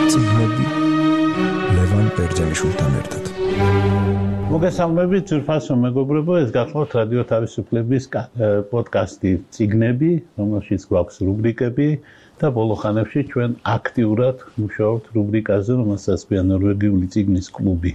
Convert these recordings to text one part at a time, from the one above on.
წიგნები ლევან ბერძენიშვილთან ერთად. მოგესალმებით, ძვირფასო მეგობრებო, ეს გახლავთ რადიო თავისუფლების პოდკასტი წიგნები, რომელშიც გვაქვს რუბრიკები და ბოლო ხანებში ჩვენ აქტიურად მუშაობთ რუბრიკაზე, რომელსაც ქვია ნორვეგიული წიგნის კლუბი.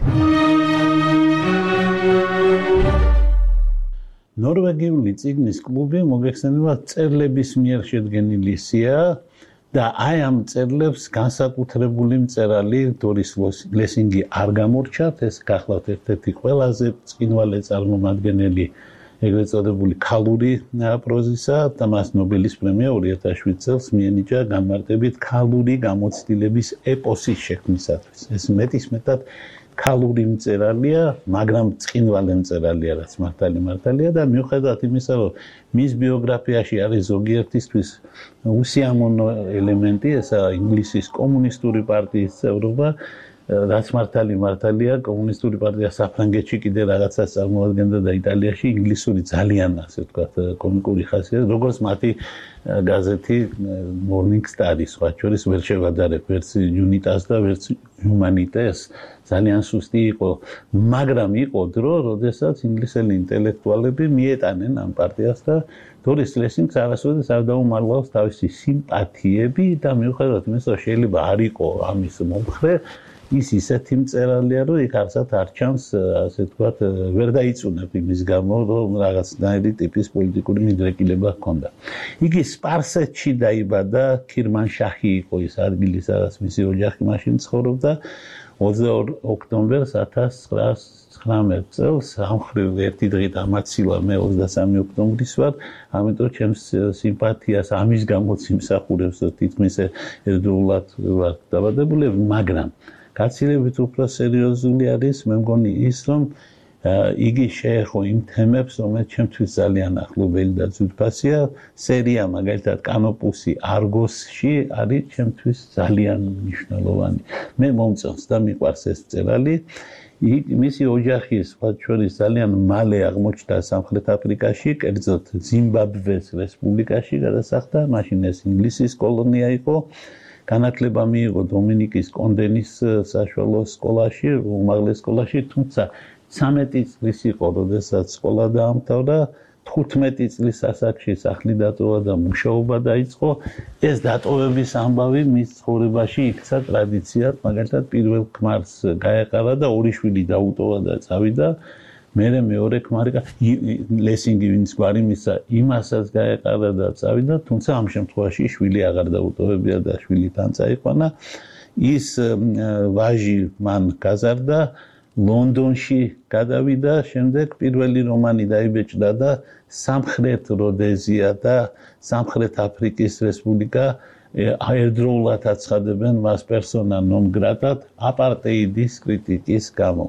ნორვეგიული წიგნის კლუბი მოგეხსენება წერლების მიერ შედგენილი სია და აი ამ წერლებს განსაკუთრებული მწერალი დორის ლესინგი არ გამორჩათ, ეს გახლავთ ერთ-ერთი ყველაზე ბრწყინვალე წარმომადგენელი ეგრეთ წოდებული ქალური პროზისა და მას ნობელის პრემია 2007 წელს მიენიჭა განმარტებით ქალური გამოცდილების ეპოსის შექმნისათვის. ეს მეტისმეტად ქალური მწერალია, მაგრამ ბრწყინვალე მწერალია, რაც მართალია და მიუხედავად იმისა, რომ მის ბიოგრაფიაში არის ზოგიერთისთვის უსიამოვნო ელემენტი, ესაა ინგლისის კომუნისტური პარტიის წევრობა, რაც მართალია, კომუნისტური პარტია საფრანგეთში კიდე რაღაცას წარმოადგენდა და იტალიაში ინგლისური ძალიან, ასე ვთქვათ, კომიკური ხასიათი, როგორც მათი გაზეთი Morning Star-ი, სხვა შორის ვერ შევადარებ ვერც Unitas და ვერც Humanitas, ძალიან სუსტი იყო, მაგრამ იყო დრო, როდესაც ინგლისელი ინტელექტუალები მიეტანენ ამ პარტიას და დორის ლესინგს არასოდეს არ დაუმარლავს თავისი სიმპათიები და მიუხედავად იმისა, შეიძლება არ იყო ამის მომხრე, ის ისეთი მწერალია, რომ იქ არსად არ ჩანს, ასე ვთქვათ, ვერ დაიწუნებ იმის გამო, რომ რაღაცნაირი ტიპის პოლიტიკური მიდრეკილება ჰქონდა. იგი სპარსეთში დაიბადა, ქირმანშაჰი იყო ის ადგილი, სადაც მისი ოჯახი მაშინ ცხოვრობდა. 22 ოქტომბერს 1919 წელს ამხრივ ერთი დღით ამაცილა მე 23 ოქტომბრის ვარ, ამიტომ ჩემს სიმპათიას ამის გამოც იმსახურებს, რომ თითქმის ერთდროულად ვარ დაბადებული, მაგრამ გაცილებით უფრო სერიოზული არის, მე მგონი ის, რომ იგი შეეხო იმ თემებს, რომელიც ჩემთვის ძალიან ახლობელი და ძვირფასია. სერია მაგალითად კანოპუსი არგოსში არის ჩემთვის ძალიან მნიშვნელოვანი. მე მომწონს და მიყვარს ეს მწერალი. მისი ოჯახი სხვა შორის ძალიან მალე აღმოჩნდა სამხრეთ აფრიკაში, კერძოდ ზიმბაბვეს რესპუბლიკაში გადასახდა, მაშინ ეს ინგლისის კოლონია იყო. განათლება მიიღო დომინიკის კონდენის საშუალო სკოლაში, უმაღლეს სკოლაში, თუმცა 13 წლის იყო, როდესაც სკოლა დაამთავრა, 15 წლის ასაკში სახლი დატოვა და მუშაობა დაიწყო. ეს დატოვების ამბავი მის ცხოვრებაში იქცა ტრადიციად, მაგალითად პირველ ქმარს გაეყარა და ორი შვილი დაუტოვა და წავიდა. მერე მეორე ქმარი ლესინგი ვინც გვარი მისცა, იმასაც გაეყარა და წავიდა, თუმცა ამ შემთხვევაში შვილი აღარ დაუტოვებია და შვილი თან წაიყვანა. ის ვაჟი მან გაზარდა, ლონდონში გადავიდა, შემდეგ პირველი რომანი დაიბეჭდა და სამხრეთ როდეზია და სამხრეთ აფრიკის რესპუბლიკა ერთდროულად აცხადებენ მას პერსონა ნონ გრატად აპარტეიდის კრიტიკის გამო.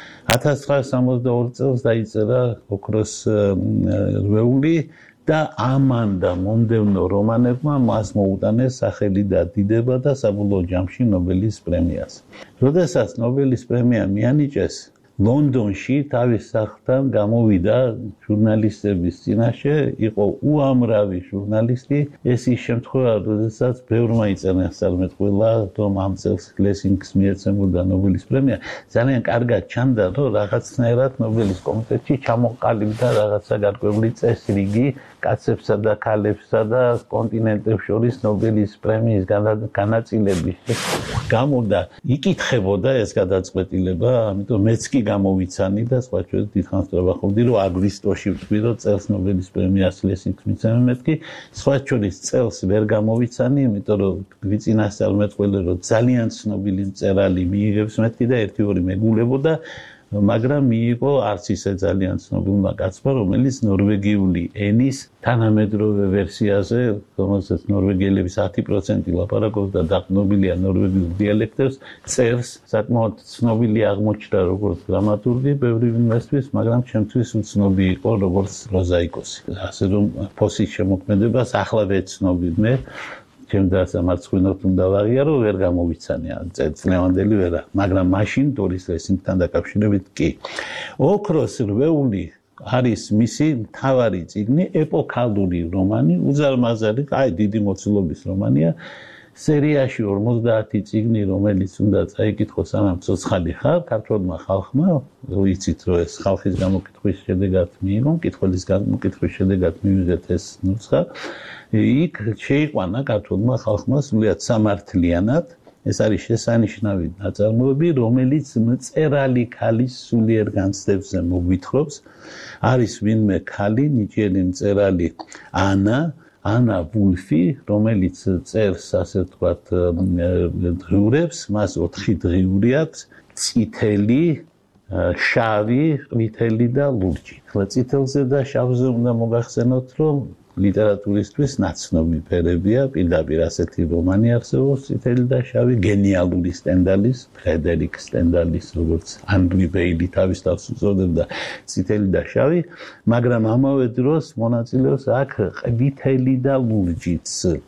1962 წელს დაიწერა ოქროს რვეული და ამან და მომდევნო რომანებმა მას მოუტანეს სახელი და დიდება და საბოლოო ჯამში ნობელის პრემიას. როდესაც ნობელის პრემია მიანიჭეს, ლონდონში თავის სახლთან გამოვიდა ჟურნალისტების წინაშე, იყო უამრავი ჟურნალისტი. ეს ის შემთხვევა, როდესაც ბევრმა იწერენ წარმეტყველა, რომ ამ წელს ლესინგს მიეცემოდა ნობელის პრემია, ძალიან კარგად ჩანდა, რომ რაღაცნაირად ნობელის კომიტეტში ჩამოყალიბდა რაღაცა გარკვეული წესრიგი კაცებსა და ქალებსა და კონტინენტებს შორის ნობელის პრემიის განაწილების გამო და იკითხებოდა ეს გადაწყვეტილება, ამიტომ მეც კი გამოვიცანი და სხვა შორის დიდხანს ვთქვი, რომ აგვისტოში ვთქვი, რომ წელს ნობელის პრემიას ლესინგს მიცემენ, მეთქი სხვა შორის წელს ვერ გამოვიცანი, იმიტომ რომ გვიწინასწარმეტყველე, რომ ძალიან ცნობილი მწერალი მიიღებს მეთქი და 1-2 მეგულებოდა, მაგრამ მიიღო არც ისე ძალიან ცნობილმა კაცმა, რომელიც ნორვეგიული ენის თანამედროვე ვერსიაზე, რომელსაც ნორვეგიელების 10% ლაპარაკობს და დაყრდნობილია ნორვეგიულ დიალექტებს, წერს, საკმაოდ ცნობილი აღმოჩნდა როგორც დრამატურგი ბევრი ვინმესთვის, მაგრამ ჩემთვის უცნობი იყო როგორც პროზაიკოსი. ასე რომ ფოსის შემოქმედებას ახლა ვეცნობი მე. ჩემდა სამარცხვინოთ უნდა ვაღიარო, ვერ გამოვიცანია წლევანდელი ვერა, მაგრამ მაშინ დორის ლესინგთან დაკავშირებით კი. ოქროს რვეული არის მისი მთავარი წიგნი, ეპოქალური რომანი, უზარმაზარი, აი დიდი მოცულობის რომანია. სერიაში 50 წიგნი, რომელიც უნდა წაიკითხოს სანამ ცოცხალი ხარ, ქართველმა ხალხმა, იცით რომ ეს ხალხის გამოკითხვის შედეგად მიიღო, მკითხველის გამოკითხვის შედეგად მივიღეთ ეს ნუსხა, იქ შეიყვანა ქართველმა ხალხმა სრულიად სამართლიანად, ეს არის შესანიშნავი ნაწარმოები, რომელიც მწერალი ქალის სულიერ განცდებზე მოგვითხრობს, არის ვინმე ქალი, ნიჭიერი მწერალი ანა ვულფი, რომელიც წერს, ასე ვთქვათ, დღიურებს, მას 4 დღიური აქვს, წითელი, შავი, ყვითელი და ლურჯი. ახლა წითელზე და შავზე უნდა მოგახსენოთ, რომ ლიტერატურისთვის ნაცნობი ფერებია, პირდაპირ ასეთი რომანი არსებობს, წითელი და შავი, გენიალური სტენდალის, ფრედერიკ სტენდალის, როგორც ანრი ბეილი თავის თავს უწოდებდა, წითელი და შავი, მაგრამ ამავე დროს მონაწილეობს აქ ყვითელი და ლურჯიც.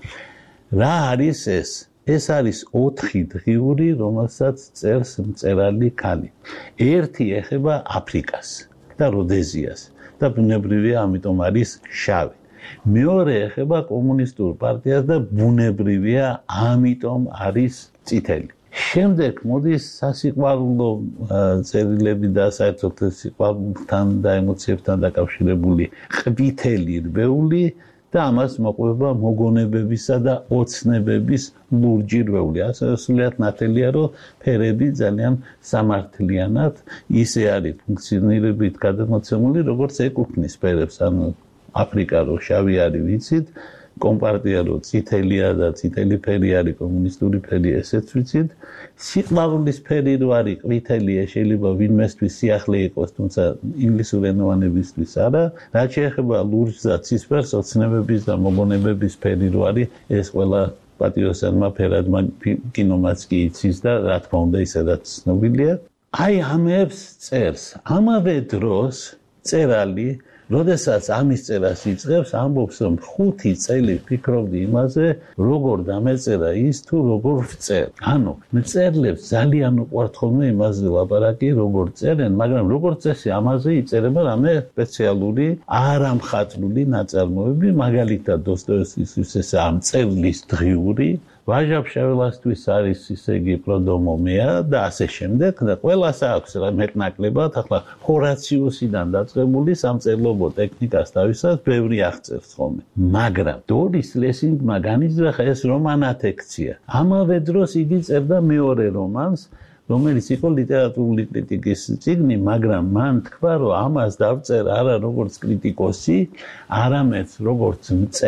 რა არის ეს? ეს არის 4 დღიური, რომელსაც წერს მწერალი ქალი. ერთი ეხება აფრიკას და როდეზიას და ბუნებრივია, ამიტომ არის შავი. მეორე ეხება კომუნისტურ პარტიას და ბუნებრივია, ამიტომ არის წითელი. შემდეგ მოდის სასიყვარულო წერილები და საერთოდ სიყვარულთან და ემოციებთან დაკავშირებული ყვითელი რბეული და ამას მოყვება მოგონებებისა და ოცნებების ლურჯი რბეული. ასე სრულიად ნათელია, რომ ფერები ძალიან სამართლიანად ისე არის ფუნქციონირებით გადამოცემული, როგორც ეკუთვნის ფერებს, ანუ აფრიკა რო შავი არის ვიცით, კომპარტია რო წითელია და წითელი ფერი არის კომუნისტური ფერი, ესეც ვიცით. სიყვარულის ფერი რო არის ყვითელი, შეიძლება ვინმესთვის სიახლე იყოს, თუმცა ინგლისურენოვანებისთვის არა. რაც შეეხება ლურჯს და ცისფერს, ოცნებების და მოგონებების ფერი რო არის, ეს ყველა პატრიოტებმა ფერადმა კინომაც კი იცის და რა თქმა უნდა ისედაც ცნობილია. აი ამებს წერს. ამავე დროს მწერალი როდესაც ამის წერას იწყებს, ამბობს, რომ 5 წელი ფიქრობდი იმაზე, როგორ დამეწერა ის თუ როგორ ვწერ. ანუ მწერლებს ძალიან უყვართ ხოლმე იმაზე ლაპარაკი, როგორ წერენ, მაგრამ როგორ წესი ამაზე იწერება რამე სპეციალური, არამხატვრული ნაწარმოები, მაგალითად დოსტოევსკისთვის ესაა მწერლის დღიური, ვაჟა-ფშაველასთვის არის ისე იგი პროდომომია და ასე შემდეგ და ყველას აქვს მეტნაკლებად, ახლა ჰორაციუსიდან დაწყებული სამწერლობო ტექნიკას თავისას ბევრი აღწერს ხოლმე. მაგრამ დორის ლესინგმა განიზრახა ეს რომანათექცია. ამავე დროს იგი წერდა მეორე რომანს, რომელიც იყო ლიტერატურული კრიტიკის წიგნი, მაგრამ მან თქვა, რომ ამას დავწერა არა როგორც კრიტიკოსი, არამედ როგორც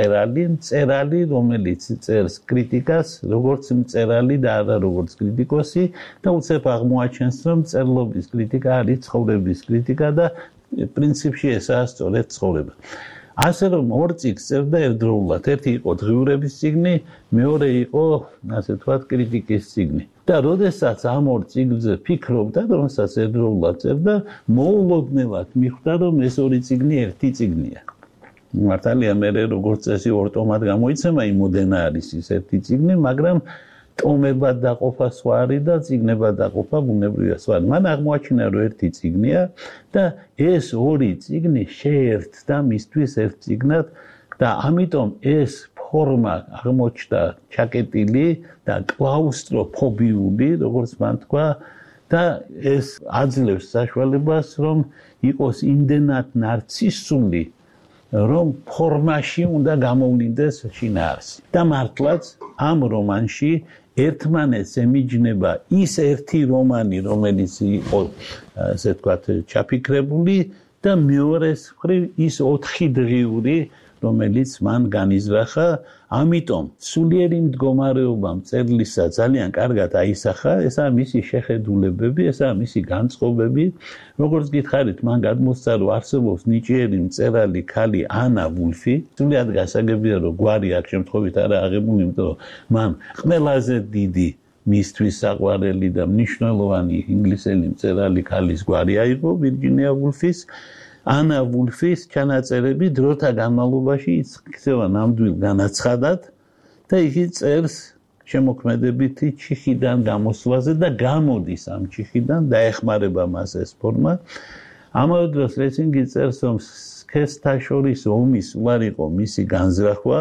მწერალი, რომელიც წერს კრიტიკას, როგორც მწერალი და არა როგორც კრიტიკოსი და უცებ აღმოაჩენს, რომ მწერლობის კრიტიკა არის ცხოვრების კრიტიკა და პრინციპში ესაა სწორედ ცხოვრება. ასე რომ 2 წიგნს წერდა ერთდროულად. ერთი იყო დღიურების წიგნი, მეორე იყო, ასე ვთქვათ, კრიტიკის წიგნი. და როდესაც ამ 2 წიგნზე ფიქრობდა, რომელსაც ერთდროულად წერდა, მოულოდნელად მიხვდა, რომ ეს 2 წიგნი ერთი წიგნია. მართალია, მე როგორც წესი 2 ტომად გამოიცემა, იმოდენა არის ის ერთი წიგნი, მაგრამ ტომებად დაყოფა სხვა არის და წიგნებად დაყოფა ბუნებრივია სხვა. მან აღმოაჩინა, რომ ერთი წიგნია და ეს 2 წიგნი შეერთდა მისთვის ერთ წიგნად და ამიტომ ეს ფორმა აღმოჩნდა ჩაკეტილი და კლაუსტროფობიული, როგორც მან თქვა, და ეს აძლევს საშუალებას, რომ იყოს იმდენად ნარცისული, რომ ფორმაში უნდა გამოვლინდეს შინაარსი. და მართლაც ამ რომანში ერთმანეთს ემიჯნება ის ერთი რომანი, რომელიც იყო, ასე ვთქვათ, ჩაფიქრებული და მეორეს მხრივ ის 4 დღიური, რომელიც მან განიზრახა, ამიტომ სულიერი მდგომარეობა მწერლისა ძალიან კარგად აისახა, ესაა მისი შეხედულებები, ესაა მისი განწყობები. როგორც გითხარით, მან გადმოსცა, რომ არსებობს ნიჭიერი მწერალი ქალი ანა ვულფი, სულიად გასაგებია, რომ გვარი აქ შემთხვევით არა აღებული, იმიტომ რომ მან ყველაზე დიდი მისთვის საყვარელი და მნიშვნელოვანი ინგლისელი მწერალი ქალის გვარი აიღო, ვირჯინია ვულფის. ანა ვულფის ჩანაწერები დროთა განმავლობაში იქცევა ნამდვილ განაცხადად და იგი წერს შემოქმედებითი ჩიხიდან გამოსვლაზე და გამოდის ამ ჩიხიდან და ეხმარება მას ეს ფორმა. ამავე დროს ლესინგი წერს, რომ სქესთა შორის ომის უარ იყო მისი განზრახვა,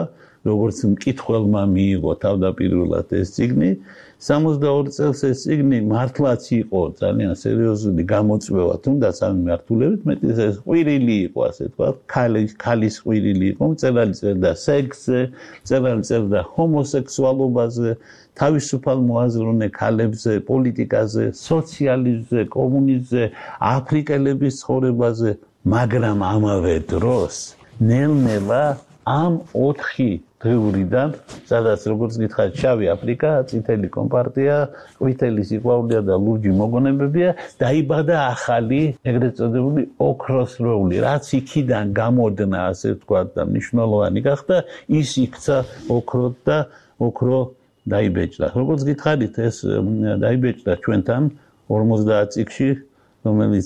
როგორც მკითხველმა მიიღო თავდაპირველად ეს წიგნი 62 წელს ეს წიგნი მართლაც იყო ძალიან სერიოზული გამოწვევა თუნდაც ამ მიმართულებით მეტიც ეს ყვირილი იყო ასე თქვა ქალის ყვირილი იყო მწერალი წერდა სექსზე მწერალი წერდა ჰომოსექსუალობაზე თავისუფალ მოაზროვნე ქალებზე პოლიტიკაზე სოციალიზმზე კომუნიზმზე აფრიკელების ცხოვრებაზე მაგრამ ამავე დროს ნელ-ნელა ამ 4 დღიურიდან, სადაც როგორც გითხარით, შავი აფრიკა, წითელი კომპარტია, ყვითელი სიყვარულია და ლურჯი მოგონებებია, დაიბადა ახალი, ეგრეთ წოდებული ოქროსრეული, რაც იქიდან გამოდნა, ასე ვთქვათ, და მნიშვნელოვანი გახდა, ის იქცა ოქროთ და ოქრო დაიბეჭდა. როგორც გითხარით, ეს დაიბეჭდა ჩვენთან 50 წიგნში, რომელიც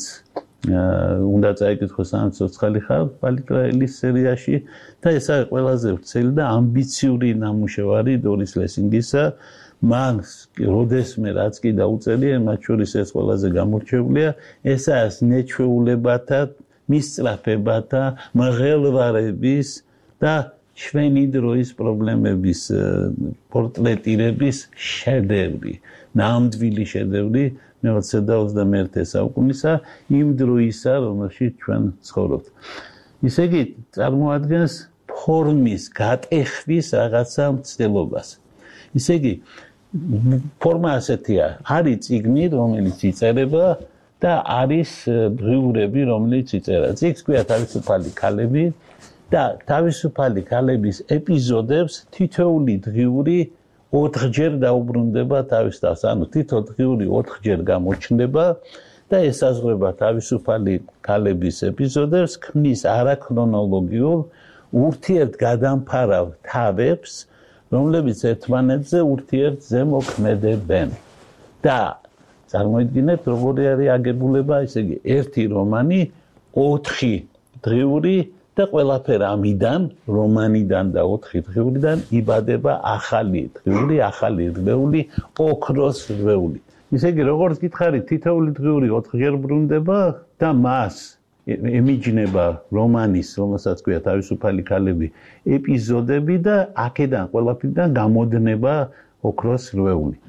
უნდა წაიკითხოს ამ ცოცხალი ხარ პალიტრაელის სერიაში და ეს არის ყველაზე ვრცელი და ამბიციური ნამუშევარი დორის ლესინგისა მან როდესმე რაც კი დაუწერია მათ შორის ეს ყველაზე გამორჩეულია ეს არის ნეჩვეულებათა მისწრაფებათა მღელვარების და ჩვენი დროის პრობლემების პორტრეტირების შედევრი ნამდვილი შედევრი მე-21 საუკუნისა იმ დროისა რომელშიც ჩვენ ცხოვრობთ. ისე იგი წარმოადგენს ფორმის გატეხვის რაღაცა მცდელობას. ისე იგი ფორმა ასეთია, არის წიგნი რომელიც იწერება და არის დღიურები რომელიც იწერა. წიგნს ქვია თავისუფალი ქალები და თავისუფალი ქალების ეპიზოდებს თითოეული დღიური 4-ჯერ დაუბრუნდება თავის თავს, ანუ თითო დღიური 4-ჯერ გამოჩნდება და ესაზღვრება თავისუფალი ქალების ეპიზოდებს, ქმნის არაქრონოლოგიურ ურთიერთგადამფარავ თავებს, რომლებიც ერთმანეთზე ურთიერთზე მოქმედებენ. და წარმოიდგინეთ, როგორი არის აგებულება, ესე იგი, ერთი რომანი 4 დღიური და ყველაფერ ამიდან, რომანიდან და 4 დღიურიდან იბადება ახალი დღიური, ახალი რვეული, ოქროს რვეული. ისე იგი, როგორც გითხარით, თითოეული დღიური 4-ჯერ ბრუნდება და მას ემიჯნება რომანის, რომელსაც ქვია თავისუფალი ქალები, ეპიზოდები და აქედან ყველაფერიდან გამოდნება ოქროს რვეული.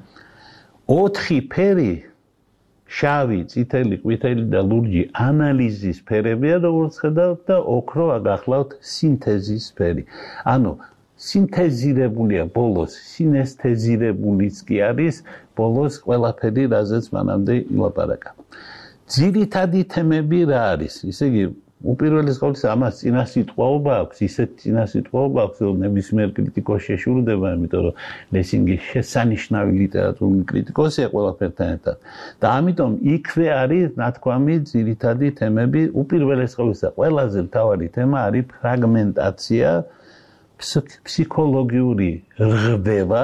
4 ფერი შავი, წითელი, ყვითელი და ლურჯი ანალიზის ფერებია, როგორც ხედავთ და ოქრო აგახლავთ სინთეზის ფერი. ანუ სინთეზირებულია ბოლოს, სინესთეზირებულიც კი არის ბოლოს ყველაფერი, რაზეც მანამდე ილაპარაკა. ძირითადი თემები რა არის? ისე იგი, უპირველეს ყოვლისა ამას წინასიტყვაობა აქვს, ისეთ წინასიტყვაობა აქვს, რომ ნებისმიერ კრიტიკოსს შეშურდება, იმიტომ რომ ლესინგი შესანიშნავი ლიტერატურული კრიტიკოსია ყველაფერთან ერთად. და ამიტომ იქვე არის ნათქვამი ძირითადი თემები, უპირველეს ყოვლისა ყველაზე მთავარი თემა არის ფრაგმენტაცია, ფსიქოლოგიური რღვევა,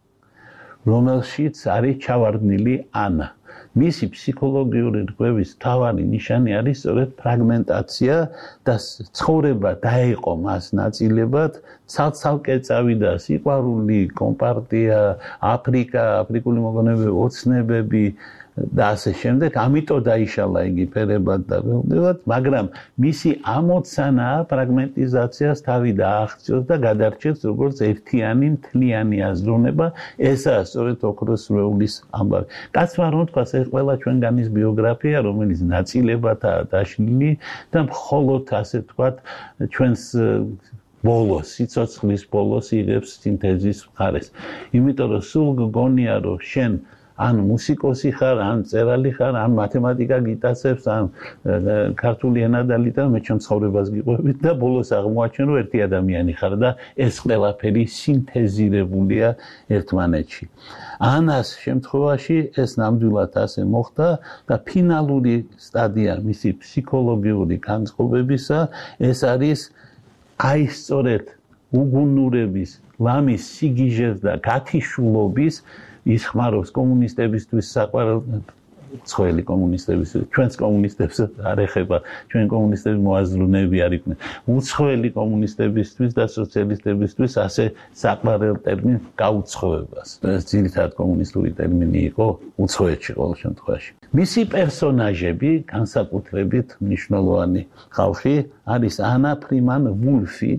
რომელშიც არის ჩავარდნილი ანა. მისი ფსიქოლოგიური რღვევის მთავარი ნიშანი არის სწორედ ფრაგმენტაცია და ცხოვრება დაეყო მას ნაწილებად, ცალ-ცალკე წავიდა სიყვარული, კომპარტია, აფრიკა, აფრიკული მოგონებები, ოცნებები და ასე შემდეგ, ამიტომ დაიშალა იგი ფერებად და ველებად, მაგრამ მისი ამოცანა ფრაგმენტიზაციას თავი დააღწევს და გადარჩენს როგორც ერთიანი მთლიანი აზროვნება, ესაა სწორედ ოქროს რვეულის ამბავი. კაცმა რომ თქვას, ეს ყველა ჩვენგანის ბიოგრაფია, რომელიც ნაწილებადაა დაშლილი და მხოლოდ ასე ვთქვათ, ჩვენს ბოლოს, სიცოცხლის ბოლოს იღებს სინთეზის მხარეს. იმიტომ რომ სულ გგონია რომ შენ ან მუსიკოსი ხარ, ან მწერალი ხარ, ან მათემატიკა გიტაცებს, ან ქართული ენა და ლიტერატურა, მე ჩემ ცხოვრებას გიყვებით და ბოლოს აღმოაჩენ რომ ერთი ადამიანი ხარ და ეს ყველაფერი სინთეზირებულია ერთმანეთში. ანას შემთხვევაში ეს ნამდვილად ასე მოხდა და ფინალური სტადია მისი ფსიქოლოგიური განწყობებისა ეს არის აი სწორედ უგუნურების, ლამის სიგიჟეს და გათიშულობის ის ხმარობს კომუნისტებისთვის საყვარელ ცხოველი კომუნისტებისთვის, ჩვენს კომუნისტებს არ ეხება, ჩვენ კომუნისტები მოაზროვნეები არ იყვნენ. უცხოელი კომუნისტებისთვის და სოციალისტებისთვის ასე საყვარელ ტერმინ გაუცხოებას. ეს ძირითადად კომუნისტური ტერმინი იყო უცხოეთში ყოველ შემთხვევაში. მისი პერსონაჟები, განსაკუთრებით მნიშვნელოვანი ხალხი არის ანა ფრიმან ვულფი,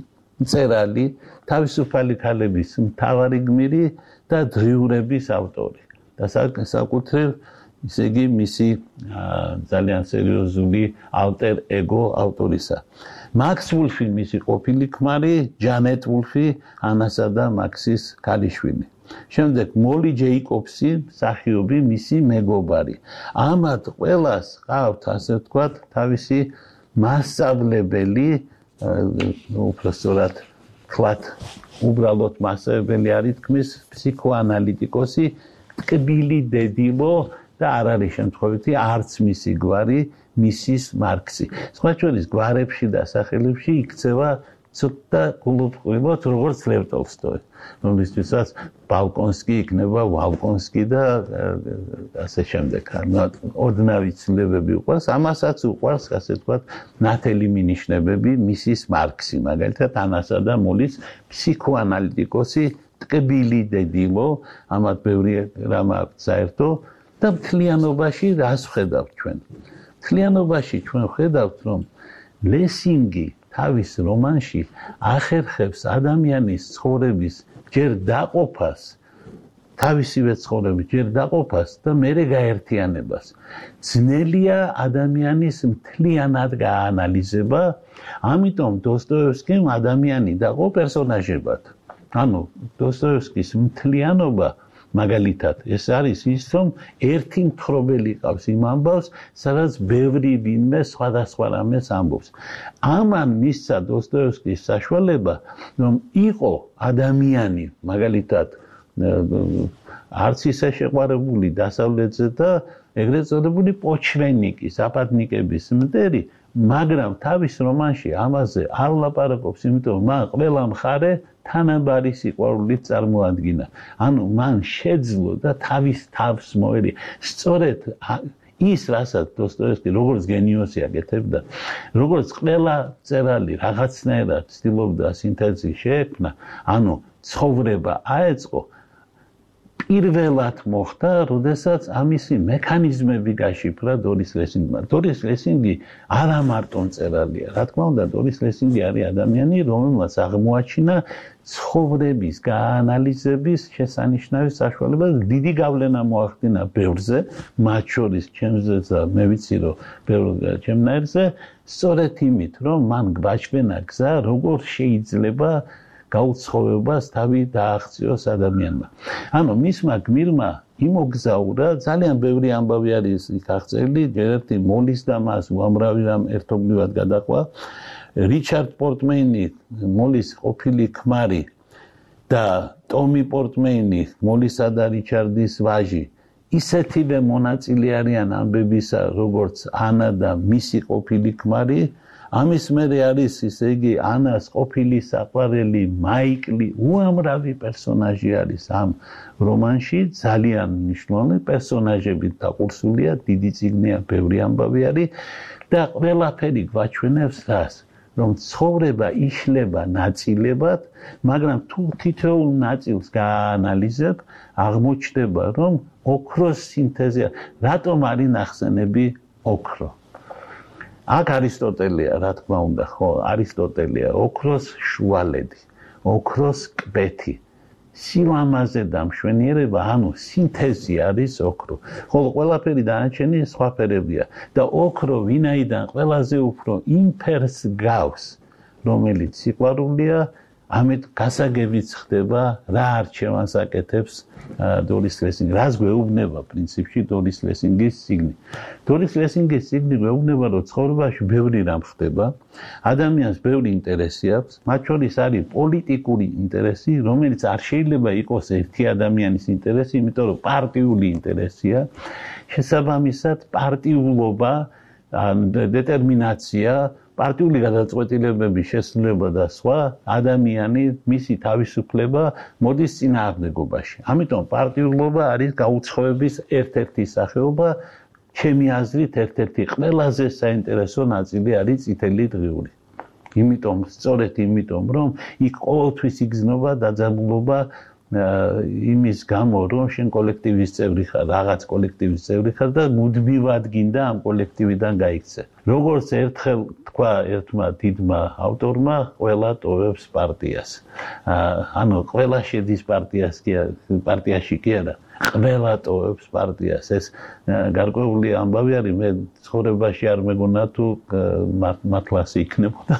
მწერალი, თავისუფალი ქალების მთავარი გმირი და დღიურების ავტორი. და საკუთრებ ისე იგი მისი ძალიან სერიოზული ალტერ ეგო ავტორისა. მაქს ვულფი მისი ყოფილი ქმარი, ჯანეტ ვულფი, ანასა და მაქსის ქალიშვილი. შემდეგ მოლი ჯეიკობსი, მსახიობი, მისი მეგობარი. ამათ ყველას ყავთ, ასე ვთქვათ, თავისი მასწავლებელი, უბრალოდ ვთქვათ, უბრალოდ მასწავლებელი არის თქმის ფსიქოანალიტიკოსი, ტკბილი დედილო და არ არის შემთხვევითი არც მისი გვარი, მისის მარქსი. სხვა შორის გვარებში და სახელებში იქცევა ცოტა გულუბრყვილოდ, როგორც ლევ ტოლსტოი, რომლისთვისაც ბალკონსკი იქნება ვალკონსკი და ასე შემდეგ. ოდნავი ცნებები უყვარს, ამასაც უყვარს, ასე ვთქვათ, ნათელი მინიშნებები, მისის მარქსი, მაგალითად, ანასა და მოლის ფსიქოანალიტიკოსი, ტკბილი დედილო, ამათ ბევრი რამ აქვს საერთო და მთლიანობაში რას ვხედავთ ჩვენ? მთლიანობაში ჩვენ ვხედავთ, რომ ლესინგი თავის რომანში ახერხებს ადამიანის ცხოვრების ჯერ დაყოფას, თავისივე ცხოვრების ჯერ დაყოფას და მერე გაერთიანებას. ძნელია ადამიანის მთლიანად გაანალიზება, ამიტომ დოსტოევსკიმ ადამიანი დაყო პერსონაჟებად. ანუ დოსტოევსკის მთლიანობა მაგალითად ეს არის ის, რომ ერთი მთხრობელი ყავს იმ ამბავს, სადაც ბევრი ვინმე სხვადასხვა რამეს ამბობს. ამან მისცა დოსტოევსკის საშუალება, რომ იყო ადამიანი, მაგალითად, არც ისე შეყვარებული დასავლეთზე და ეგრეთ წოდებული პოჩვენიკი, საპატნიკების მტერი, მაგრამ თავის რომანში ამაზე არ ლაპარაკობს, იმიტომ რომ მან ყველა მხარე თანაბარი სიყვარულით წარმოადგინა. ანუ მან შეძლო და თავის თავს მოერია. სწორედ ის, რასაც დოსტოევსკი როგორც გენიოსი აკეთებდა, როგორც ყველა მწერალი რაღაცნაირად ცდილობდა სინთეზი შეექმნა, ანუ ცხოვრება აეწყო, პირველად მოხდა, როდესაც ამისი მექანიზმები გაშიფრა დორის ლესინგმა. დორის ლესინგი არა მარტო მწერალია, რა თქმა უნდა, დორის ლესინგი არის ადამიანი, რომელმაც აღმოაჩინა ცხოვრების გაანალიზების შესანიშნავი საშუალება, დიდი გავლენა მოახდინა ბევრზე, მათ შორის ჩემზეც და მე ვიცი, რომ ჩემნაირზე, სწორედ იმით, რომ მან გვაჩვენა გზა, როგორ შეიძლება გაუცხოვებას თავი დააღწიოს ადამიანმა. ანუ მისმა გმირმა იმოგზაურა, ძალიან ბევრი ამბავი არის იქ აღწერილი, ერთი მოლის და მას უამრავი რამ ერთობლივად გადაყვა. რიჩარდ პორტმეინი, მოლის ყოფილი ქმარი და ტომი პორტმეინი, მოლისა და რიჩარდის ვაჟი, ისეთივე მონაწილე არიან ამბებისა, როგორც ანა და მისი ყოფილი ქმარი. ამის მერე არის, ისე იგი, ანას ყოფილი საყვარელი მაიკლი, უამრავი პერსონაჟი არის ამ რომანში, ძალიან მნიშვნელოვანი პერსონაჟებით დაყურსულია, დიდი წიგნია, ბევრი ამბავი არის და ყველაფერი გვაჩვენებს რას, რომ ცხოვრება იშლება ნაწილებად, მაგრამ თუ თითოეულ ნაწილს გააანალიზებ, აღმოჩნდება, რომ ოქროს სინთეზია. რატომ არის ნახსენები ოქრო? აქ არისტოტელეა, რა თქმა უნდა, ხო, არისტოტელეა, ოქროს შუალედი, ოქროს კბეთი, სილამაზე და მშვენიერება, ანუ სინთეზი არის ოქრო. ხოლო ყველაფერი დანარჩენი სხვა ფერებია და ოქრო ვინაიდან ყველაზე უფრო იმ ფერს გავს, რომელიც სიყვარულია, ამით გასაგებიც ხდება, რა არჩევანს აკეთებს დორის ლესინგი. რას გვეუბნება პრინციპში დორის ლესინგის წიგნი? დორის ლესინგის წიგნი გვეუბნება, რომ ცხოვრებაში ბევრი რამ ხდება, ადამიანს ბევრი ინტერესი აქვს, მათ შორის არის პოლიტიკური ინტერესი, რომელიც არ შეიძლება იყოს ერთი ადამიანის ინტერესი, იმიტომ რომ პარტიული ინტერესია, შესაბამისად პარტიულობა, დეტერმინაცია, პარტიული გადაწყვეტილებების შესრულება და სხვა, ადამიანი, მისი თავისუფლება მოდის წინააღმდეგობაში. ამიტომ პარტიულობა არის გაუცხოების ერთ-ერთი სახეობა, ჩემი აზრით ერთ-ერთი ყველაზე საინტერესო ნაწილი არის წითელი დღიური. იმიტომ, სწორედ იმიტომ, რომ იქ ყოველთვის იგრძნობა დაძაბულობა იმის გამო რომ შენ კოლექტივის წევრი ხარ, რაღაც კოლექტივის წევრი ხარ და მუდმივად გინდა ამ კოლექტივიდან გაიქცე. როგორც ერთხელ თქვა ერთმა დიდმა ავტორმა, ყველა ტოვებს პარტიას. ანუ ყველა შედის პარტიაში კი არა, ყველა ტოვებს პარტიას. ეს გარკვეული ამბავი არის, მე ცხოვრებაში არ მეგონა თუ მართლაც იქნებოდა.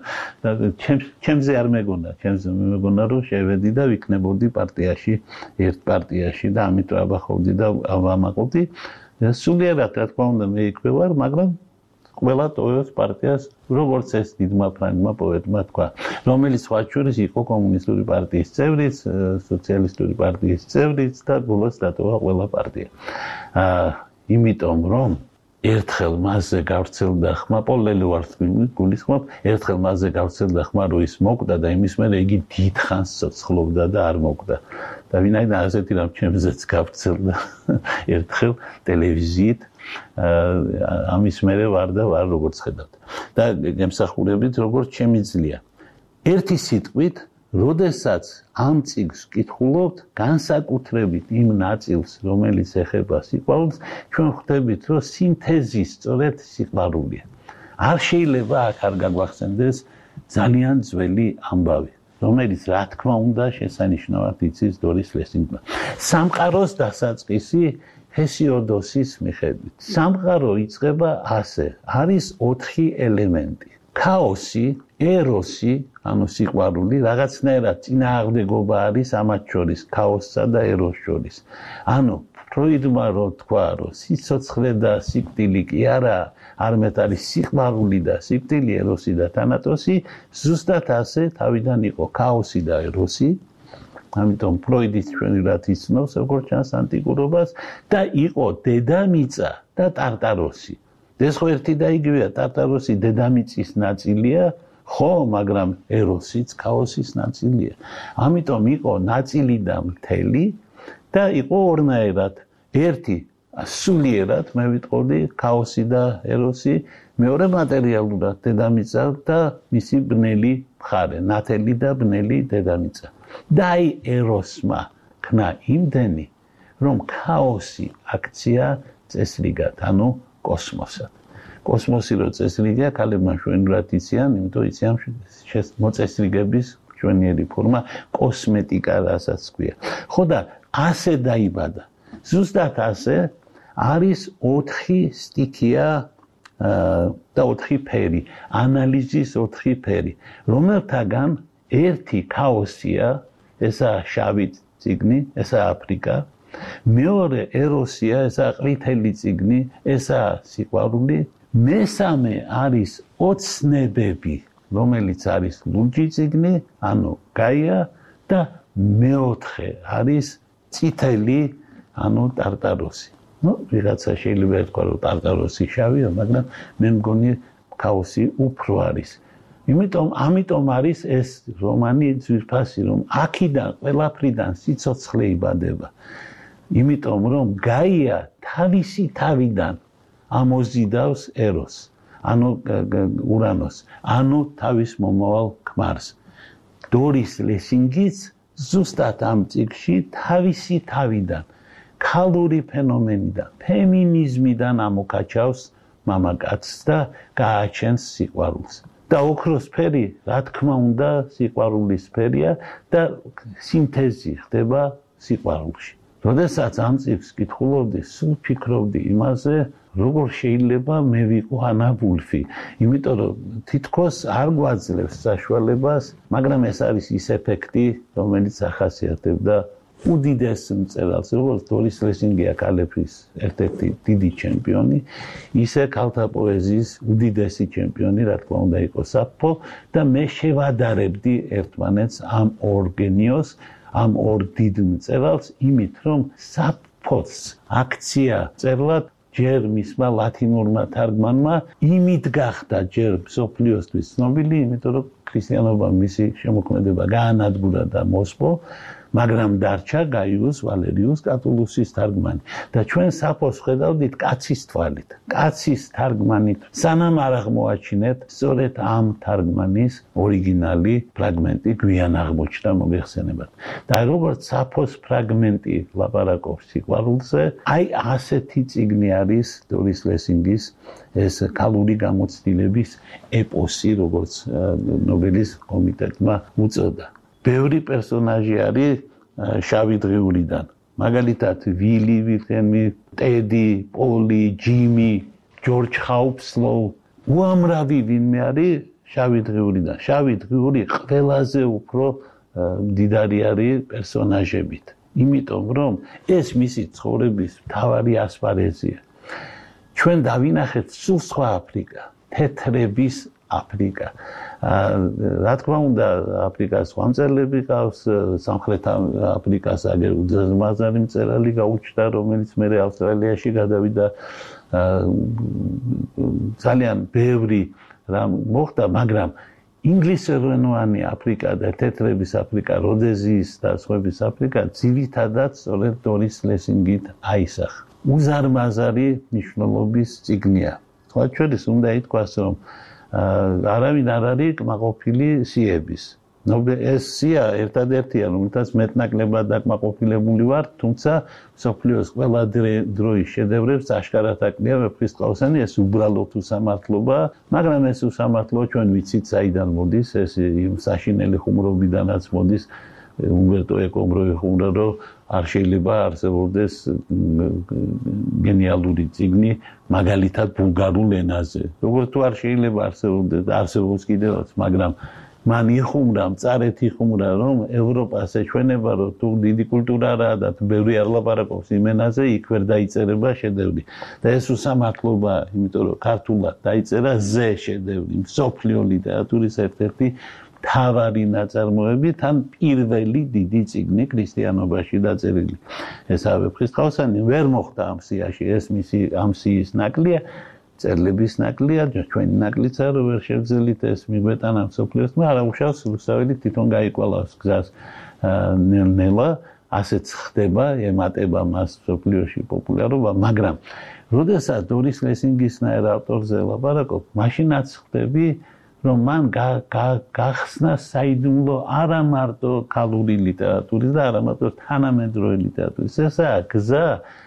ჩემზე არ მეგონა, ჩემზე მეგონა რომ შევედი და ვიქნებოდი პარტიაში, ერთ პარტიაში და ამით ვაბახავდი და ვამაყობდი. სულიერად რა თქმა უნდა მე იქვე ვარ, მაგრამ ყველა ტოვებს პარტიას, როგორც ეს დიდმა ფრანგმა პოეტმა თქვა, რომელიც სხვა შორის იყო კომუნისტური პარტიის წევრიც, სოციალისტური პარტიის წევრიც და ბოლოს დატოვა ყველა პარტია. იმიტომ რომ ერთხელ მასზე გავრცელდა ხმა, პოლელი ვარ გულისხმობ, ერთხელ მასზე გავრცელდა ხმა, რომ ის მოკვდა და იმის მერე იგი დიდხანს ცოცხლობდა და არ მოკვდა. და ვინაიდან ასეთი რამ ჩემზეც გავრცელდა ერთხელ ტელევიზიით ამის მერე ვარ და ვარ როგორც ხედავთ. და გემსახურებით როგორც შემიძლია. ერთი სიტყვით, როდესაც ამ წიგნს ვკითხულობთ, განსაკუთრებით იმ ნაწილს, რომელიც ეხება სიყვარულს, ჩვენ ხვდებით, რომ სინთეზი სწორედ სიყვარულია. არ შეიძლება აქ არ გაგვახსენდეს ძალიან ძველი ამბავი, რომელიც რა თქმა უნდა შესანიშნავად იცის დორის ლესინგმა. სამყაროს დასაწყისი ჰესიოდოსის მიხედვით. სამყარო იწყება ასე, არის 4 ელემენტი. ქაოსი, ეროსი, ანუ სიყვარული, რაღაცნაირად წინააღმდეგობა არის ამათ შორის, ქაოსსა და ეროს შორის. ანუ ფროიდმა რო თქვა, რომ სიცოცხლე და სიკვდილი კი არა, არამედ არის სიყვარული და სიკვდილი, ეროსი და თანატოსი, ზუსტად ასე თავიდან იყო ქაოსი და ეროსი. ამიტომ ფროიდის ჩვენი რაც იცნობს, როგორც ჩანს ანტიკურობას და იყო დედამიწა და ტარტაროსი. ეს ხო ერთი და იგივეა, ტარტაროსი დედამიწის ნაწილია, ხო, მაგრამ ეროსიც ქაოსის ნაწილია. ამიტომ იყო ნაწილი და მთელი და იყო ორნაირად. ერთი სულიერად, მე ვიტყოდი, ქაოსი და ეროსი, მეორე მატერიალურად დედამიწა და მისი ბნელი მხარე, ნათელი და ბნელი დედამიწა. და აი ეროსმა ქნა იმდენი, რომ ქაოსი აქცია წესრიგად, ანუ კოსმოსად. კოსმოსი რო წესრიგია, ქალებმა შვენურად იციან, იმიტომ იციან მოწესრიგების ჩვენიერი ფორმა, კოსმეტიკა რასაც ქვია. ხო და ასე დაიბადა. ზუსტად ასე არის 4 სტიქია და 4 ფერი, ანალიზის 4 ფერი, რომელთაგან ერთი ქაოსია, ესაა შავი წიგნი, ესაა აფრიკა. მეორე ეროსია, ესაა ყვითელი წიგნი, ესაა სიყვარული. მესამე არის ოცნებები, რომელიც არის ლურჯი წიგნი, ანუ გაია და მეოთხე არის წითელი, ანუ ტარტაროსი. ვიღაცა შეიძლება ეთქვა, რომ ტარტაროსი შავია, მაგრამ მე მგონი ქაოსი უფრო არის. ამიტომ არის ეს რომანი ძვირფასი, რომ აქიდან ყველაფრიდან სიცოცხლე იბადება. იმიტომ რომ გაია თავისი თავიდან ამოზიდავს ეროს, ანუ ურანოს, ანუ თავის მომავალ ქმარს. დორის ლესინგიც ზუსტად ამ წიგნში თავისი თავიდან, ქალური ფენომენიდან, ფემინიზმიდან ამოკაჩავს მამაკაცს და გააჩენს სიყვარულს. და ოქროს ფერი, რა თქმა უნდა, სიყვარულის ფერია და სინთეზი ხდება სიყვარულში. როდესაც ამ წიგნს კითხულობდი, სულ ფიქრობდი იმაზე, როგორ შეიძლება მე ვიყო ანა ვულფი, იმიტომ რომ თითქოს არ გვაძლევს საშუალებას, მაგრამ ეს არის ის ეფექტი, რომელიც ახასიათებდა უდიდეს მწერალს, როგორც დორის ლესინგია ქალების ერთ-ერთი დიდი ჩემპიონი, ისე ქალთა პოეზიის უდიდესი ჩემპიონი, რა თქმა უნდა, იყო საფო და მე შევადარებდი ერთმანეთს ამ ორ გენიოს, ამ ორ დიდ მწერალს, იმით რომ საფოც აქცია წერლად ჯერ მისმა ლათინურმა თარგმანმა იმით გახდა ჯერ მსოფლიოსთვის ცნობილი, იმიტომ რომ ქრისტიანობა მისი შემოქმედება გაანადგურა და მოსპო, მაგრამ დარჩა გაიუს ვალერიუს კატულუსის თარგმანი და ჩვენ საფოს ხედავდით კაცის თვალით კაცის თარგმანით სანამ არ აღმოაჩინეთ სწორედ ამ თარგმანის ორიგინალი ფრაგმენტი გვიან აღმოჩნდა მოგეხსენებათ და როგორც საფოს ფრაგმენტი ლაპარაკობს სიყვარულზე აი ასეთი წიგნი არის დორის ლესინგის ეს ქალური გამოცდილების ეპოსი როგორც ნობელის კომიტეტმა უწოდა ბევრი პერსონაჟი არის შავი დღიურიდან მაგალითად ვილი ვილჰელმი ტედი პოლი ჯიმი ჯორჯ ჰაუპსლოუ უამრავი ვინმე არის შავი დღიურიდან შავი დღიური ყველაზე უფრო მდიდარი არის პერსონაჟებით იმიტომ რომ ეს მისი ცხოვრების მთავარი ასპარეზია ჩვენ დავინახეთ სულ სხვა აფრიკა თეთრების აფრიკა რა თქმა უნდა აფრიკას სხვა მწერლები ყავს სამხრეთ აფრიკას აგერ უძმაზარი მწერალი გაუჩნდა რომელიც მე ავსტრალიაში გადავიდა ძალიან ბევრი რამ მოხდა მაგრამ ინგლისურენოვანი აფრიკა და თეთრების აფრიკა როდეზიის და სხვების აფრიკა ძირითადად სწორედ დორის ლესინგით აისახა უზარმაზარი მნიშვნელობის წიგნია სხვა ჩვენის უნდა ითქვას რომ არავინ არ არის კმაყოფილი სიების ეს სია ერთადერთია რომელთაც მეტნაკლებად დაკმაყოფილებული ვარ თუმცა მსოფლიოს ყველა დროის შედევრებს აშკარად აკნია ვეფხისტყაოსანი ეს უბრალოდ უსამართლობა მაგრამ ეს უსამართლობა ჩვენ ვიცით საიდან მოდის ეს იმ საშინელი ხუმრობიდანაც მოდის უმბერტო ეკომ რო ეხუმრა რომ არ შეიძლება არსებობდეს გენიალური წიგნი მაგალითად ბულგარულ ენაზე როგორც თუ არ შეიძლება არსებობს კიდევაც მაგრამ მან იხუმრა მწარეთ იხუმრა რომ ევროპას ეჩვენება რომ თუ დიდი კულტურა რა და თუ ბევრი არ ლაპარაკობს იმ ენაზე იქ ვერ დაიწერება შედევრი და ეს უსამართლობა იმიტომ რომ ქართულად დაიწერა ზე შედევრი მსოფლიო ლიტერატურის ერთ-ერთი თავარი ნაწარმოები თან პირველი დიდი წიგნი ქრისტიანობაში დაწერილი ესაა ვეფხისტყაოსანი ვერ მოხდა ამ სიაში ეს მისი ამ სიის ნაკლია წერლების ნაკლია ჩვენი ნაკლიც არ ვერ შევძელით ეს მიგვეტანა მსოფლიოს მაგრამ უშავს რუსაველი თვითონ გაიკვალავს გზას ნელ-ნელა ასეც ხდება ემატება მას მსოფლიოში პოპულარობა მაგრამ როდესაც დორის ლესინგისნაირ ავტორზე ლაპარაკობ მაშინაც ხდები რომ მან გახსნა საიდუმლო არა მარტო ქალური ლიტერატურის და არა მარტო თანამედროვე ლიტერატურის ესაა გზა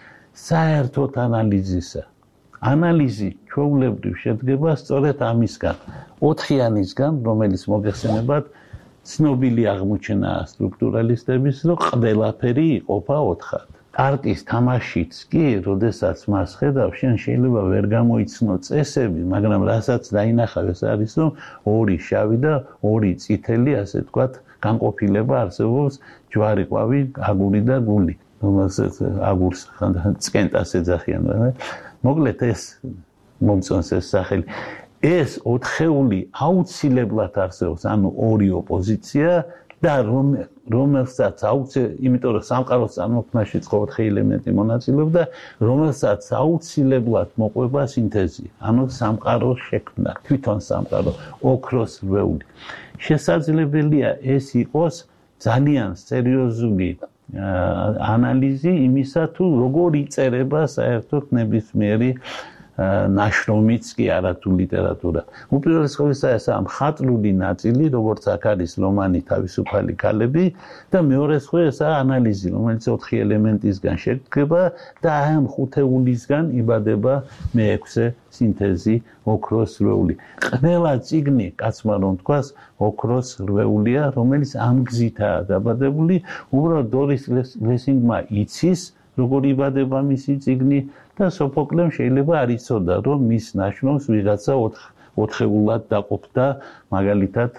საერთოდ ანალიზისა ანალიზი ჩვეულებრივ შედგება სწორედ ამისგან 4-იანისგან რომელიც მოგეხსენებათ ცნობილი აღმოჩენაა სტრუქტურალისტების რომ ყველაფერი იყოფა 4-ად არტის თამაშიც კი, როდესაც მას ხედავ, შენ შეიძლება ვერ გამოიცნო წესები, მაგრამ რასაც დაინახავ ეს არის, რომ ორი შავი და ორი წითელი, ასე ვთქვათ, განყოფილება არსებობს ჯვარი, ყვავი, აგური და გული. რომელსაც აგურს წკენტას ეძახიან, მოკლედ ეს მომწონს ეს სახელი. ეს ოთხეული აუცილებლად არსებობს, ანუ ორი ოპოზიცია და რომელსაც იმიტომ რომ სამყაროს წარმოქმნაში 4 ელემენტი მონაწილეობდა, რომელსაც აუცილებლად მოყვება სინთეზი, ანუ სამყაროს შექმნა, თვითონ სამყარო, ოქროს რვეული. შესაძლებელია ეს იყოს ძალიან სერიოზული ანალიზი იმისა თუ როგორ იწერება საერთოდ ნებისმიერი ნაშრომიც კი არა თუ ლიტერატურა. უპირველეს ყოვლისა ესაა მხატვრული ნაწილი, როგორც აქ არის რომანი თავისუფალი ქალები და მეორეს ხო ესაა ანალიზი, რომელიც 4 ელემენტისგან შედგება და ამ 5-ულისგან იბადება მე-6 სინთეზი ოქროს რვეული. ყველა წიგნი, კაცმა რომ თქვას, ოქროს რვეულია, რომელიც ამ გზითაა დაბადებული, უბრალოდ დორის ლესინგმა იცის როგორ იბადება მისი წიგნი და სოფოკლემ შეიძლება არ იცოდა, რომ მის ნაშრომს ვიღაცა 4-ულად დაყოფდა, მაგალითად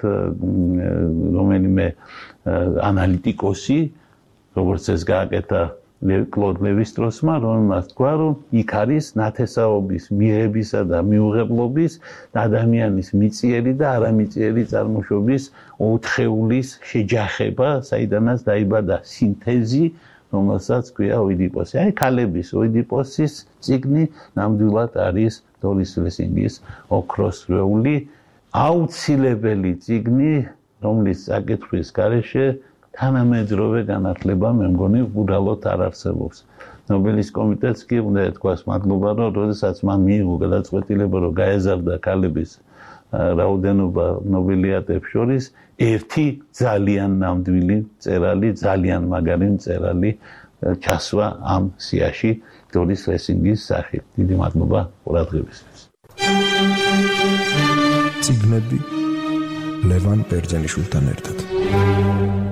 რომელიმე ანალიტიკოსი, როგორც ეს გააკეთა კლოდ ლევი-სტროსმა, რომელმაც თქვა, რომ იქ არის ნათესაობის, მიღებისა და მიუღებლობის ადამიანის მიწიერი და არამიწიერი წარმოშობის 4-ულის შეჯახება, საიდანაც დაიბადა სინთეზი, რომელსაც ქვია ოიდიპოსი. აი ქალების ოიდიპოსის წიგნი ნამდვილად არის დორის ლესინგის ოქროს რვეული, აუცილებელი წიგნი, რომლის საკითხვის გარეშე თანამედროვე განათლება მე მგონი უბრალოდ არ არსებობს. ნობელის კომიტეტს კი უნდა ეთქვას მადლობა, რომ როდესაც მან მიიღო გადაწყვეტილება, რომ გაეზარდა ქალების რაოდენობა ნობელიატებს შორის, ერთი ძალიან ნამდვილი მწერალი, ძალიან მაგარი მწერალი ჩასვა ამ სიაში დორის ლესინგის სახით. დიდი მადლობა ყურადღებისთვის. წიგნები ლევან ბერძენიშვილთან ერთად.